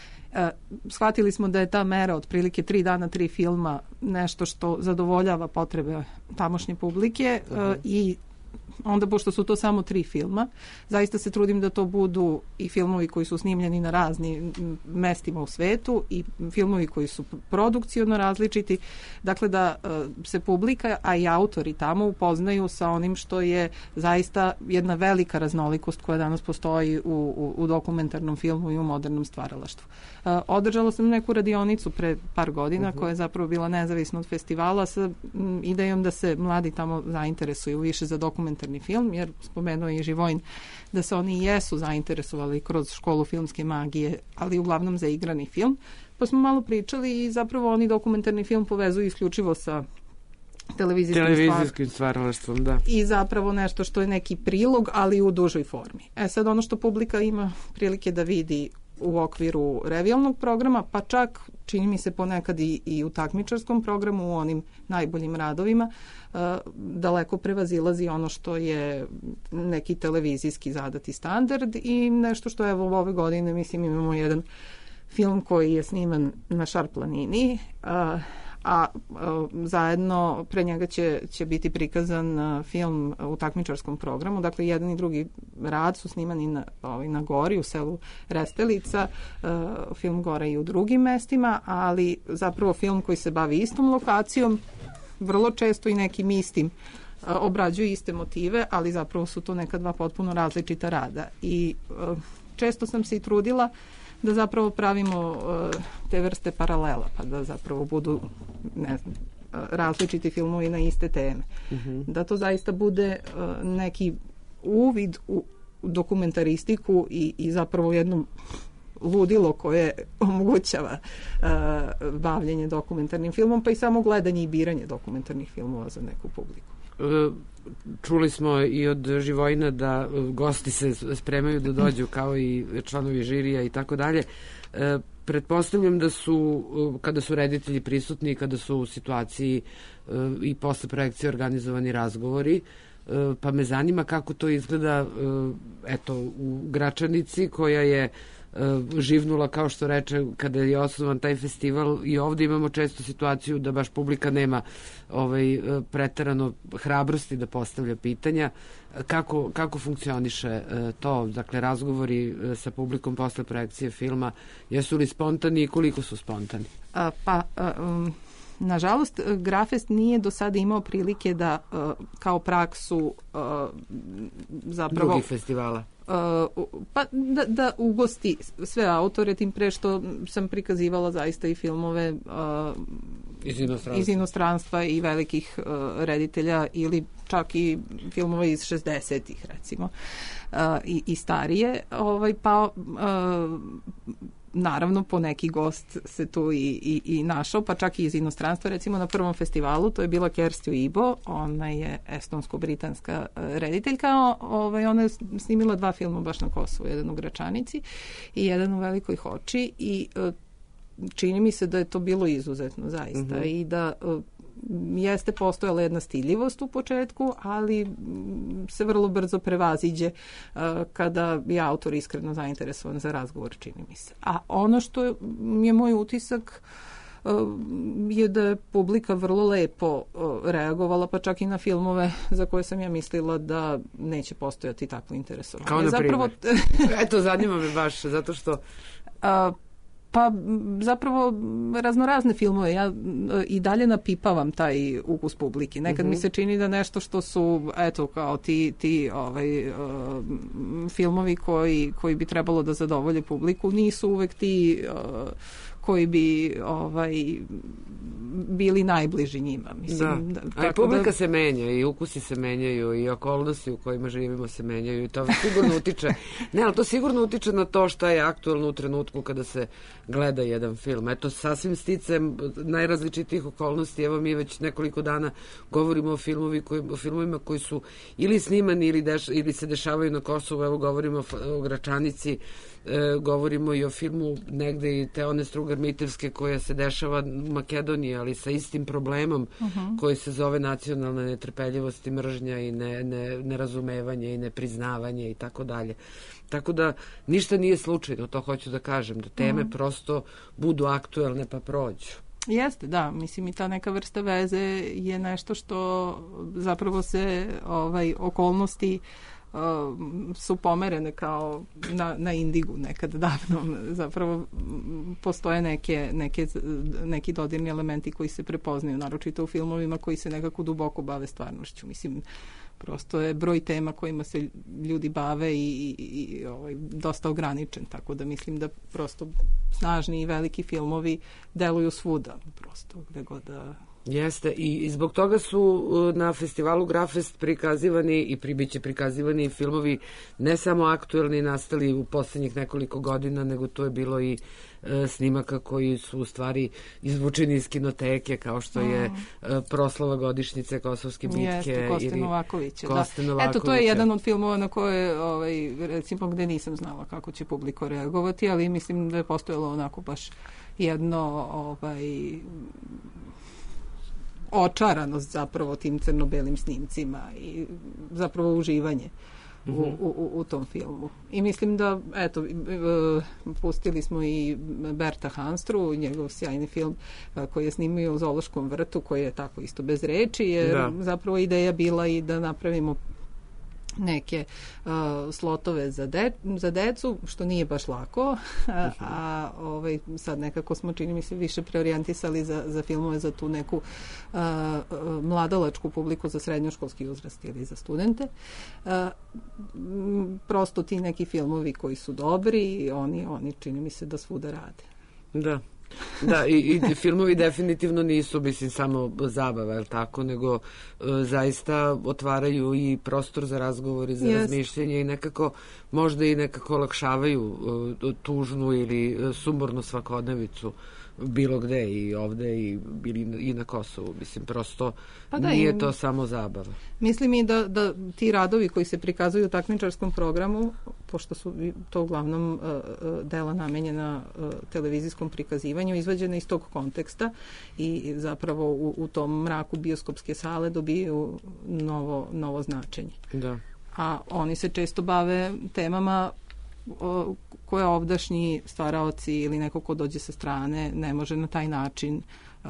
Shvatili smo da je ta mera otprilike 3 dana, 3 filma nešto što zadovoljava potrebe tamošnje publike i onda, pošto su to samo 3 filma, zaista se trudim da to budu i filmovi koji su snimljeni na raznim mestima u svetu i filmovi koji su produkciono različiti, dakle da se publika, a i autori tamo upoznaju sa onim što je zaista jedna velika raznolikost koja danas postoji u dokumentarnom filmu i u modernom stvaralaštvu. Održala sam neku radionicu pre par godina koja je zapravo bila nezavisna od festivala sa idejom da se mladi tamo zainteresuju više za dokumentarni film, jer spomenuo je i Živojin da se oni jesu zainteresovali kroz školu filmske magije, ali uglavnom za igrani film. Pa smo malo pričali i zapravo oni dokumentarni film povezuju isključivo sa televizijskim stvaralaštvom, da. I zapravo nešto što je neki prilog, ali u dužoj formi. Sad ono što publika ima prilike da vidi u okviru revijalnog programa, pa čak čini mi se ponekad i u takmičarskom programu, u onim najboljim radovima, daleko prevazilazi ono što je neki televizijski zadati standard i nešto što evo ove godine, mislim, imamo jedan film koji je sniman na Šar planini, a zajedno pre njega će biti prikazan film u takmičarskom programu. Dakle, jedan i drugi rad su snimani na gori, u selu Restelica, film Gora i u drugim mestima, ali zapravo film koji se bavi istom lokacijom, vrlo često i nekim istim, obrađuje iste motive, ali zapravo su to neka dva potpuno različita rada. I često sam se i trudila da zapravo pravimo te vrste paralela, pa da zapravo budu, ne znam, različiti filmovi na iste teme. Da to zaista bude neki uvid u dokumentaristiku i zapravo jedno ludilo koje omogućava bavljenje dokumentarnim filmom, pa i samo gledanje i biranje dokumentarnih filmova za neku publiku. Čuli smo i od Živojina da gosti se spremaju da dođu kao i članovi žirija i tako dalje. Pretpostavljam da su, kada su reditelji prisutni, kada su u situaciji i posle projekcije organizovani razgovori, pa me zanima kako to izgleda u Gračanici, koja je živnula, kao što reče, kada je osnovan taj festival. I ovde imamo često situaciju da baš publika nema preterano hrabrosti da postavlja pitanja. Kako funkcioniše to, dakle, razgovori sa publikom posle projekcije filma? Jesu li spontani i koliko su spontani? Nažalost, Grafest nije do sada imao prilike da kao praksu zapravo drugih festivala pa da ugosti sve autore, tim pre što sam prikazivala zaista i filmove iz inostranstva i velikih reditelja ili čak i filmove iz 60-ih recimo i starije, pa naravno po neki gost se tu i našao, pa čak i iz inostranstva. Recimo na prvom festivalu to je bila Kerstju Ibo, ona je estonsko-britanska rediteljka, ona je snimila 2 filma baš na Kosovu, jedan u Gračanici i jedan u Velikoj Hoči i čini mi se da je to bilo izuzetno zaista i da jeste postojala jedna stidljivost u početku, ali se vrlo brzo prevaziđe kada je autor iskreno zainteresovan za razgovor, čini mi se. A ono što je moj utisak je da je publika vrlo lepo reagovala, pa čak i na filmove za koje sam ja mislila da neće postojati takvo interesovanje. Kao na primjer? Eto, zanima me baš, zato što Pa zapravo raznorazne filmove. Ja i dalje napipavam taj ukus publike. Nekad mi se čini da nešto što su, eto, kao ti filmovi koji bi trebalo da zadovolje publiku, nisu uvek ti koji bi bili najbliži njima. Mislim, a i publika se menja, i ukusi se menjaju, i okolnosti u kojima živimo se menjaju, i to sigurno utiče. Ne, ali to sigurno utiče na to šta je aktualno u trenutku kada se gleda jedan film. Eto, sasvim sticajem najrazličitijih okolnosti, evo mi već nekoliko dana govorimo o filmovima koji su ili snimani ili se dešavaju na Kosovu, evo govorimo o Gračanici, govorimo i o filmu negde i Teone Strugar-Mitevske koja se dešava u Makedoniji, ali sa istim problemom koji se zove nacionalna netrpeljivost i mržnja i nerazumevanje i nepriznavanje i tako dalje. Tako da ništa nije slučajno, to hoću da kažem, da teme prosto budu aktuelne pa prođu. Jeste, da, mislim i ta neka vrsta veze je nešto što zapravo se okolnosti su pomerene kao na indigu nekad davno. Zapravo postoje neki dodirni elementi koji se prepoznaju, naročito u filmovima koji se nekako duboko bave stvarnošću. Mislim, prosto je broj tema kojima se ljudi bave i dosta ograničen, tako da mislim da prosto snažni i veliki filmovi deluju svuda, prosto gde god da... Jeste, i zbog toga su na festivalu Grafest prikazivani i biće prikazivani filmovi ne samo aktuelni, nastali u poslednjih nekoliko godina, nego to je bilo i snimaka koji su u stvari izvučeni iz kinoteke, kao što je proslava godišnjice Kosovske bitke. Jeste, Koste Novakovića. Eto, to je jedan od filmova na koje, recimo, gde nisam znala kako će publiko reagovati, ali mislim da je postojalo onako baš jedno očaranost zapravo tim crno-belim snimcima i zapravo uživanje u tom filmu. I mislim da, eto, pustili smo i Berta Hanstru, njegov sjajni film koji je snimio u Zoološkom vrtu, koji je tako isto bez reči, jer zapravo ideja bila i da napravimo neke slotove za decu, što nije baš lako, a sad nekako smo, čini mi se, više preorijentisali za filmove za tu neku mladalačku publiku, za srednjoškolski uzrast ili za studente. Prosto ti neki filmovi koji su dobri, oni čini mi se da svuda rade. Da, i filmovi definitivno nisu, mislim, samo zabava, je tako, nego zaista otvaraju i prostor za razgovor i za razmišljanje i nekako, možda i nekako olakšavaju tužnu ili sumornu svakodnevicu bilo gde, i ovde i na Kosovu. Mislim, prosto nije to samo zabava. Mislim i da ti radovi koji se prikazuju u takmičarskom programu, pošto su to uglavnom dela namenjena televizijskom prikazivanju, izvađene iz tog konteksta i zapravo u tom mraku bioskopske sale dobiju novo značenje. Da. A oni se često bave temama koje ovdašnji stvaraoci ili neko ko dođe sa strane ne može na taj način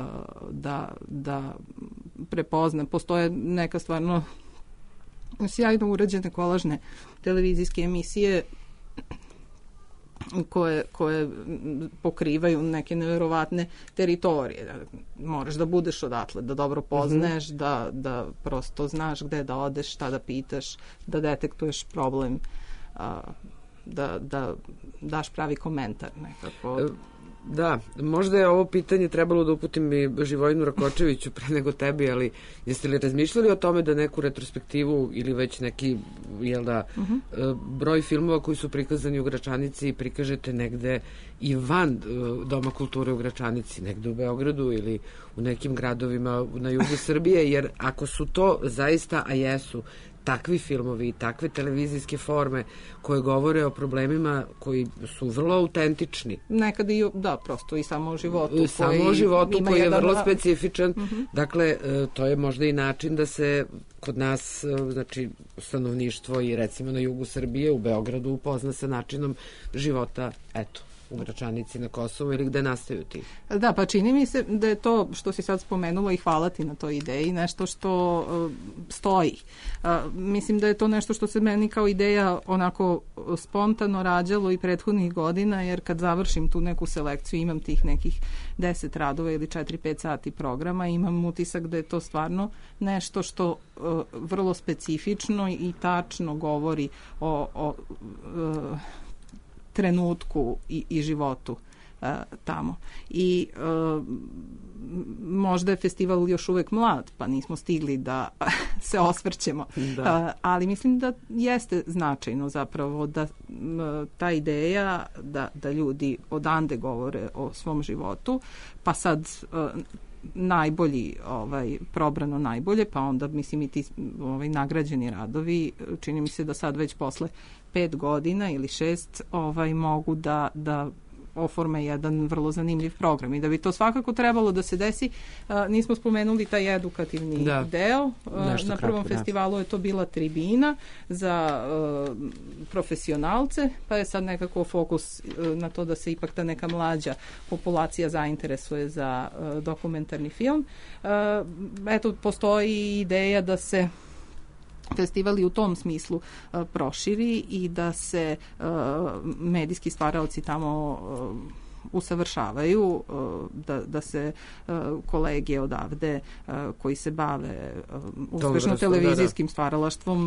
da prepozna. Postoje neka stvarno sjajno urađene kolažne televizijske emisije koje pokrivaju neke neverovatne teritorije. Moraš da budeš odatle, da dobro poznaješ, da prosto znaš gde da odeš, šta da pitaš, da detektuješ problem, da daš pravi komentar nekako. Da, možda je ovo pitanje trebalo da uputim i Živojinu Rakočeviću pre nego tebi, ali jeste li razmišljali o tome da neku retrospektivu ili već neki, broj filmova koji su prikazani u Gračanici prikažete negde i van Doma kulture u Gračanici, negde u Beogradu ili u nekim gradovima na jugu Srbije, jer ako su to zaista, a jesu, takvi filmovi i takve televizijske forme koje govore o problemima koji su vrlo autentični. Nekad i, prosto i samo o životu. Koji je vrlo specifičan. Dakle, to je možda i način da se kod nas, znači, stanovništvo i recimo na jugu Srbije, u Beogradu, upozna sa načinom života, u Gračanici na Kosovu ili gde nastaju ti? Da, pa čini mi se da je to što si sad spomenula i hvala ti na toj ideji, nešto što stoji. Mislim da je to nešto što se meni kao ideja onako spontano rađalo i prethodnih godina, jer kad završim tu neku selekciju, imam tih nekih 10 radova ili 4-5 sati programa, imam utisak da je to stvarno nešto što vrlo specifično i tačno govori o trenutku i životu tamo. I možda je festival još uvek mlad, pa nismo stigli da se osvrćemo. Ali mislim da jeste značajno zapravo da ta ideja da ljudi odande govore o svom životu, pa sad najbolji, probrano najbolje, pa onda mislim i ti nagrađeni radovi, čini mi se da sad već posle 5 godina ili 6 mogu da oforme jedan vrlo zanimljiv program i da bi to svakako trebalo da se desi. Nismo spomenuli taj edukativni deo. Na prvom festivalu je to bila tribina za profesionalce, pa je sad nekako fokus na to da se ipak ta neka mlađa populacija zainteresuje za dokumentarni film. Eto, postoji ideja da se festival i u tom smislu proširi i da se medijski stvaraoci tamo usavršavaju, da se kolege odavde koji se bave uspešno televizijskim stvaralaštvom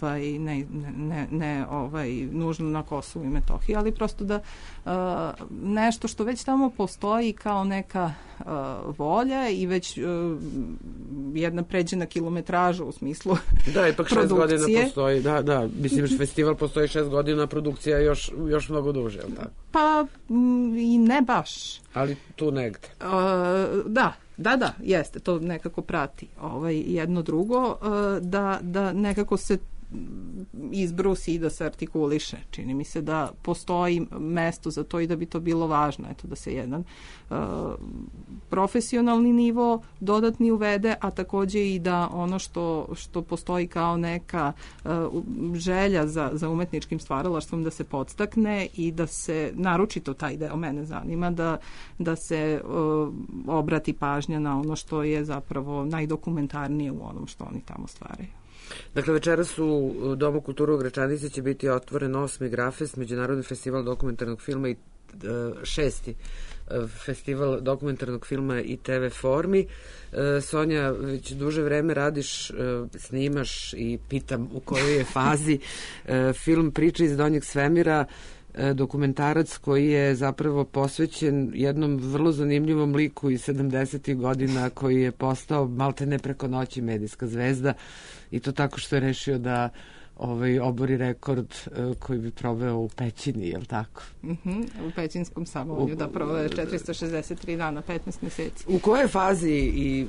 ne nužno na Kosovu i Metohiji, ali prosto da nešto što već tamo postoji kao neka volja i već jedna pređena kilometraža u smislu da, ipak 6 godina postoji, da, mislim, festival postoji 6 godina, produkcija je još mnogo duže, je li tako? Pa i ne baš. Ali tu negde. Da, jeste, to nekako prati jedno drugo, da nekako se izbrusi i da se artikuliše. Čini mi se da postoji mesto za to i da bi to bilo važno. Eto, da se jedan profesionalni nivo dodatni uvede, a takođe i da ono što postoji kao neka želja za umetničkim stvaralaštvom da se podstakne i da se, naročito taj deo mene zanima, da se obrati pažnja na ono što je zapravo najdokumentarnije u onom što oni tamo stvaraju. Dakle, večeras u Domu kulture u Gračanici će biti otvoren 8. Grafest, Međunarodni festival dokumentarnog filma i 6. festival dokumentarnog filma i TV formi. Sonja, već duže vreme radiš, snimaš i pitam u kojoj je fazi film Priča iz donjeg svemira, dokumentarac koji je zapravo posvećen jednom vrlo zanimljivom liku iz 70. godina koji je postao maltene preko noći medijska zvezda i to tako što je rešio da obori rekord koji bi proveo u pećini, je li tako? U pećinskom samovolju, da proveo 463 dana, 15 meseci. U kojoj fazi i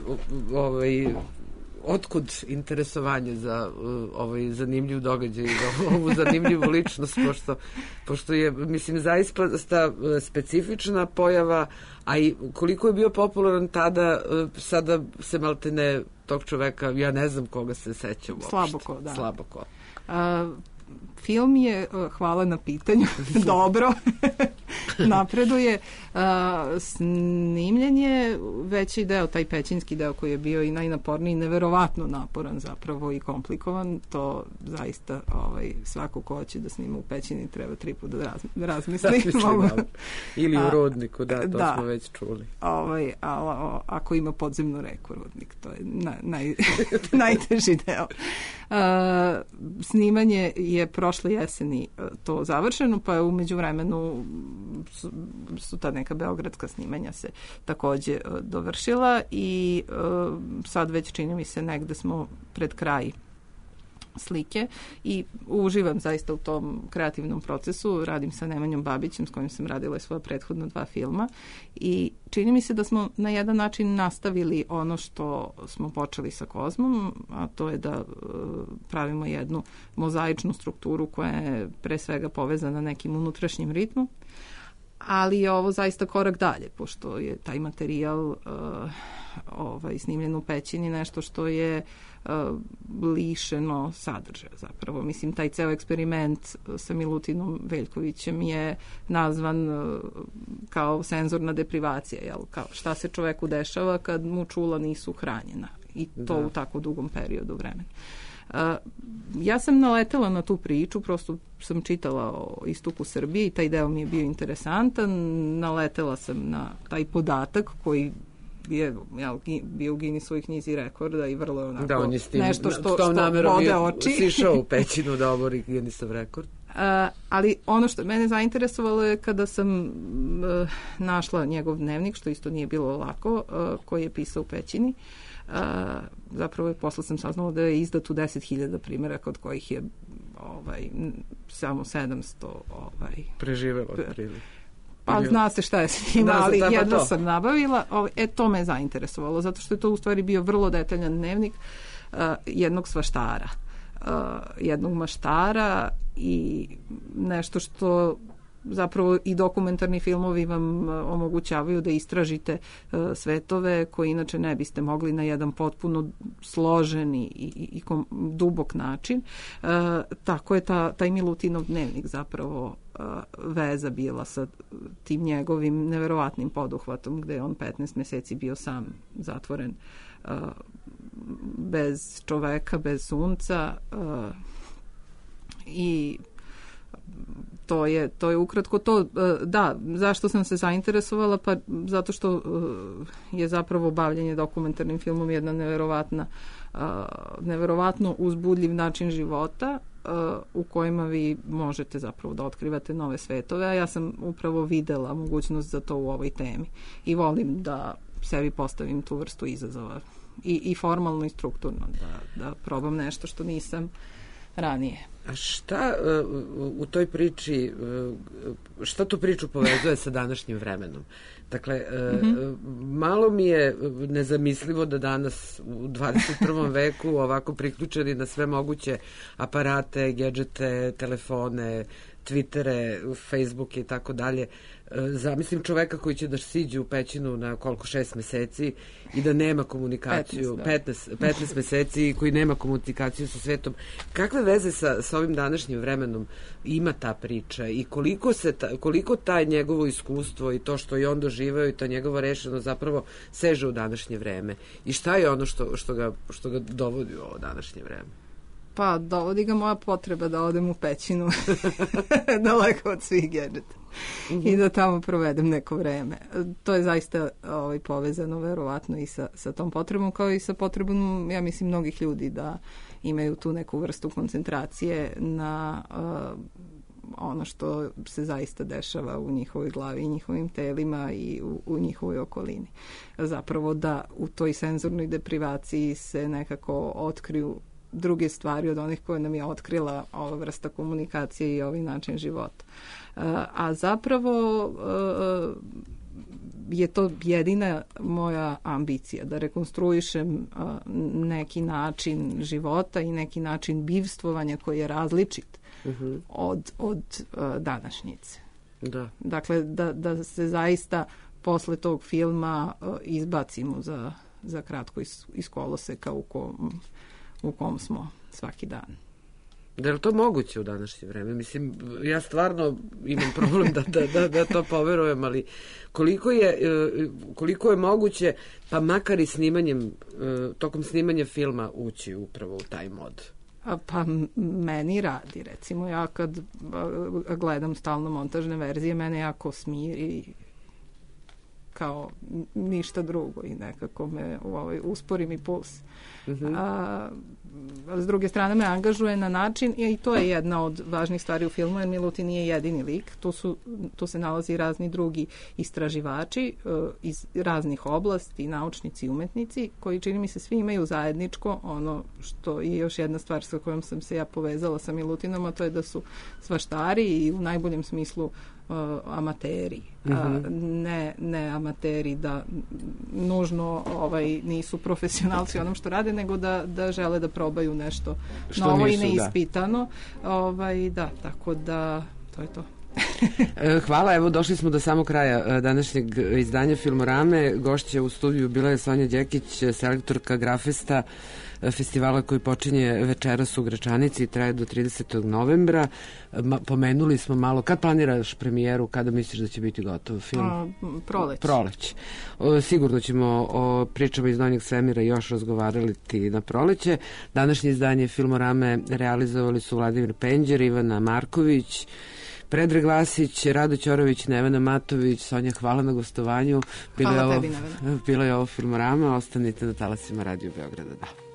otkud interesovanje za zanimljiv događaj i ovu zanimljivu ličnost, pošto je, mislim, zaista specifična pojava, a i koliko je bio popularan tada, sada se maltene tog čoveka, ja ne znam koga se seća uopšte. Slabo ko. Film je, hvala na pitanju, dobro, napreduje. Snimljen je veći deo, taj pećinski deo koji je bio i najnaporniji, neverovatno naporan zapravo i komplikovan. To zaista svako ko hoće da snima u pećini treba 3 puta da razmisli. Ili u Rudniku, to smo već čuli. Ako ima podzemnu reku Rudnik, to je najteži deo. Snimanje je prošle jeseni to završeno, pa je umeđu vremenu su ta neka beogradska snimanja se takođe dovršila i sad već čini mi se negde smo pred kraj slike i uživam zaista u tom kreativnom procesu. Radim sa Nemanjom Babićem s kojim sam radila svoja prethodna 2 filma i čini mi se da smo na jedan način nastavili ono što smo počeli sa Kozmom, a to je da pravimo jednu mozaičnu strukturu koja je pre svega povezana nekim unutrašnjim ritmom, ali je ovo zaista korak dalje, pošto je taj materijal snimljen u pećini nešto što je lišeno sadržaja zapravo. Mislim, taj ceo eksperiment sa Milutinom Veljkovićem je nazvan kao senzorna deprivacija, jel? Kao šta se čoveku dešava kad mu čula nisu hranjena i to u tako dugom periodu vremena. Ja sam naletela na tu priču, prosto sam čitala o istoku Srbije i taj deo mi je bio interesantan. Naletela sam na taj podatak koji je bio u Guinnessovoj knjizi rekorda i vrlo je onako nešto što bode oči. Sišao u pećinu da obori Guinnessov rekord. Ali ono što mene zainteresovalo je kada sam našla njegov dnevnik, što isto nije bilo lako, koji je pisao u pećini. Zapravo je posle sam saznala da je izdat u 10.000 primjeraka, od kojih je samo 700 preživelo. Pa zna se šta je s njima, ali jedno sam nabavila. To me zainteresovalo, zato što je to u stvari bio vrlo detaljan dnevnik jednog svaštara, jednog maštara i nešto što zapravo i dokumentarni filmovi vam omogućavaju da istražite svetove koje inače ne biste mogli na jedan potpuno složen i dubok način. Tako je taj Milutinov dnevnik zapravo veza bila sa tim njegovim neverovatnim poduhvatom gde je on 15 meseci bio sam zatvoren bez čoveka, bez sunca i to je ukratko to. Da, zašto sam se zainteresovala? Pa zato što je zapravo bavljenje dokumentarnim filmom jedna neverovatno uzbudljiv način života u kojima vi možete zapravo da otkrivate nove svetove, a ja sam upravo videla mogućnost za to u ovoj temi i volim da sebi postavim tu vrstu izazova i formalno i strukturno da probam nešto što nisam ranije. A šta u toj priči, šta tu priču povezuje sa današnjim vremenom? Dakle, malo mi je nezamislivo da danas u 21. veku ovako priključeni na sve moguće aparate, gadžete, telefone, Twittere, Facebooke i tako dalje, zamislim čoveka koji će da siđe u pećinu na 6 meseci i da nema komunikaciju, 15 meseci i koji nema komunikaciju sa svetom. Kakve veze sa ovim današnjim vremenom ima ta priča i koliko taj njegovo iskustvo i to što je on doživao i to njegovo rešeno zapravo seže u današnje vreme? I šta je ono što ga dovodi u ovo današnje vreme? Pa, dovodi ga moja potreba da odem u pećinu daleko od svih gadžeta i da tamo provedem neko vreme. To je zaista povezano verovatno i sa tom potrebom, kao i sa potrebom, ja mislim, mnogih ljudi da imaju tu neku vrstu koncentracije na ono što se zaista dešava u njihovoj glavi i njihovim telima i u njihovoj okolini. Zapravo da u toj senzornoj deprivaciji se nekako otkriju druge stvari od onih koje nam je otkrila ova vrsta komunikacije i ovaj način života. A zapravo je to jedina moja ambicija, da rekonstruišem neki način života i neki način bivstvovanja koji je različit od današnjice. Da. Dakle, da se zaista posle tog filma izbacimo za kratko iz koloseka u kom smo svaki dan. Da je to moguće u današnje vreme? Mislim, ja stvarno imam problem da to poverujem, ali koliko je moguće, pa makar i tokom snimanja filma ući upravo u taj mod? Pa meni radi, recimo, ja kad gledam stalno montažne verzije, mene jako smiri kao ništa drugo i nekako me uspori mi puls. S druge strane me angažuje na način, i to je jedna od važnih stvari u filmu, jer Milutin nije jedini lik, tu se nalazi razni drugi istraživači iz raznih oblasti, naučnici i umetnici, koji, čini mi se, svi imaju zajedničko, ono što je još jedna stvar sa kojom sam se ja povezala sa Milutinom, a to je da su svaštari i u najboljem smislu amateri. Ne amateri da nužno nisu profesionalci u onom što rade, nego da žele da probaju nešto novo i neispitano. Da, tako da to je to. Hvala, evo došli smo do samog kraja današnjeg izdanja Filmorame. Gošća u studiju bila je Sonja Đekić, selektorka Grafesta, festivala koji počinje večeras u Gračanici i traje do 30. novembra. Pomenuli smo malo, kad planiraš premijeru, kada misliš da će biti gotov film? Proleć. Sigurno ćemo o pričama iz Donjeg svemira još razgovarati na proleće. Današnje izdanje Filmorame realizovali su Vladimir Penđer, Ivana Marković, Predrag Vasić, Rado Ćorović, Nevena Matović. Sonja, hvala na gostovanju. Hvala tebi, Nevena. Bilo je ovo Filmorama. Ostanite na talasima Radio Beograda. Da.